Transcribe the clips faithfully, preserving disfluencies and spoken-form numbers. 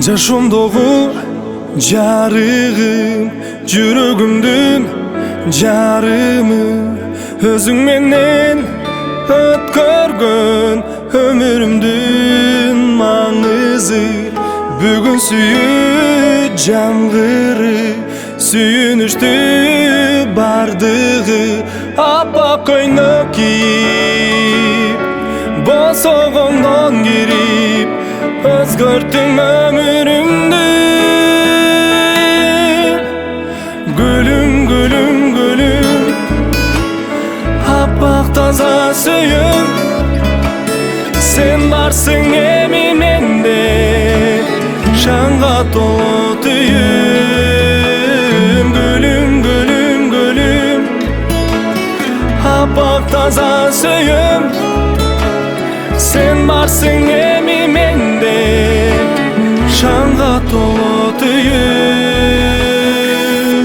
Жашоомдогу жарыгым, жүрөгүмдүн жарымы, өзүң менен өткөргөн өмүрүмдүн маңызы. Бүгүн сүйүү жамгыры, сүйүнүштү бардыгы, аппак көйнөк кийип, босогондон кирип, өзгөрттүң өмүрүмдү. Гүлүм, гүлүм, гүлүм, аппак таза сүйүм, сен барсың эми менде, шаңга толот үйүм. Гүлүм, гүлүм, гүлүм, аппак таза сүйүм, сен барсың эми менде, шаңга толот үйүм.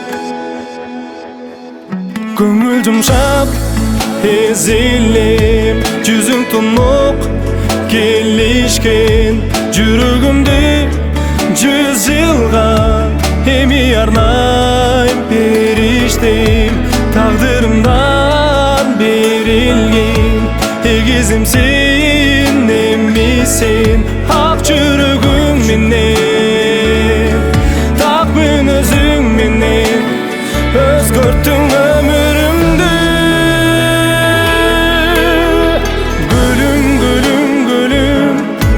Көңүл жумшап эзилем, жүзүң тунук келишкен, жүрөгүмдү жүз жылга эми арнайм периштем. Тагдырымдан берилген эгизимсин эми сен, ак жүрөгүң менен, такмын өзүң менен, өзгөрттүң өмүрүмдү. Гүлүм, гүлүм, гүлүм,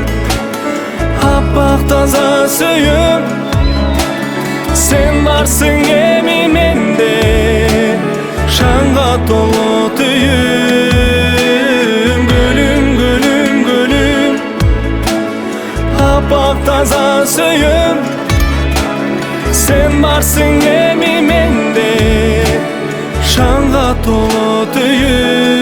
аппак таза сүйүм, сен барсың эми менде, шаңга толот үйүм. Гүлүм, гүлүм, гүлүм, аппак таза сүйүм, сен барсың эми менде, шаңга толот үйүм.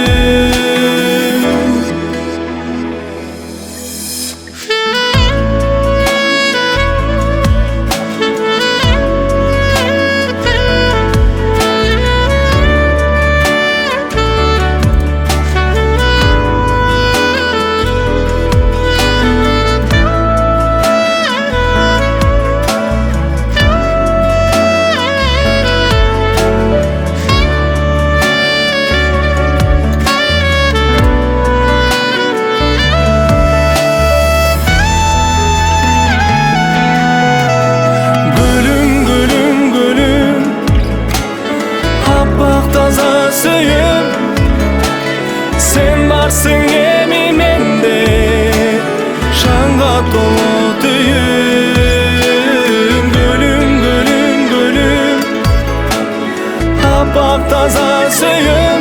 Suyum, sen varsın emi mende, şanga dolot uyum. Gülüm, gülüm, gülüm, appak taza suyum,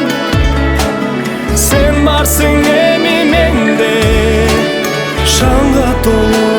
sen varsın emi mende, şanga dolot